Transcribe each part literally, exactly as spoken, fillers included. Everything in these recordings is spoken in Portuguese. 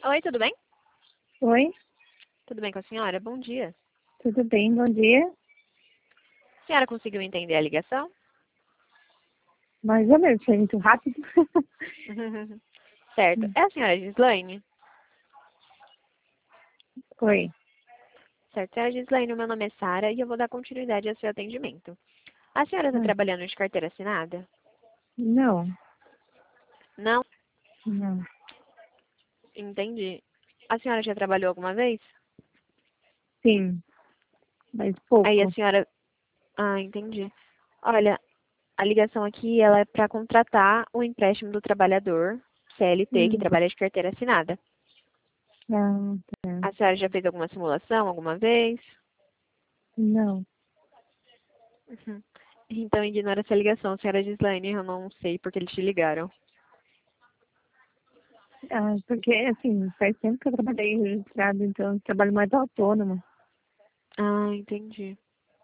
Oi, tudo bem? Oi, Tudo bem com a senhora? Bom dia. tudo bem? Bom dia. A senhora conseguiu entender a ligação? Mais ou menos, foi muito rápido. Certo. É a senhora Gislaine? Oi. Certo. Senhora Gislaine, o meu nome é Sara e eu vou dar continuidade ao seu atendimento. A senhora está Ah, trabalhando de carteira assinada? Não, Não? não. Entendi. A senhora já trabalhou alguma vez? Sim, mas Aí a pouco. senhora... Ah, entendi. Olha, a ligação aqui ela é para contratar o empréstimo do trabalhador C L T que Hum, trabalha de carteira assinada. não, tá. A senhora já fez alguma simulação alguma vez? Não. Uhum. Então ignora essa ligação, senhora Gislaine, eu não sei porque eles te ligaram. Ah, porque, assim, faz tempo que eu trabalhei registrado, então eu trabalho mais autônomo. Ah, entendi.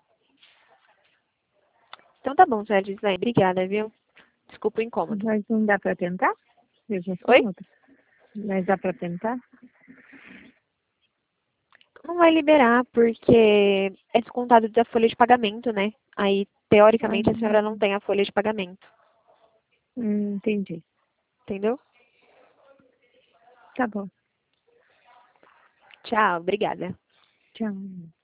Então tá bom, senhora Gislaine, obrigada, viu? Desculpa o incômodo. Mas não dá pra tentar? Mesmo assim, Oi? outra. Mas dá pra tentar? Não vai liberar porque é descontado da folha de pagamento, né? Aí, Ah, teoricamente, a senhora não tem a folha de pagamento. hum, entendi. Entendeu? Tá bom. Tchau, obrigada. Tchau.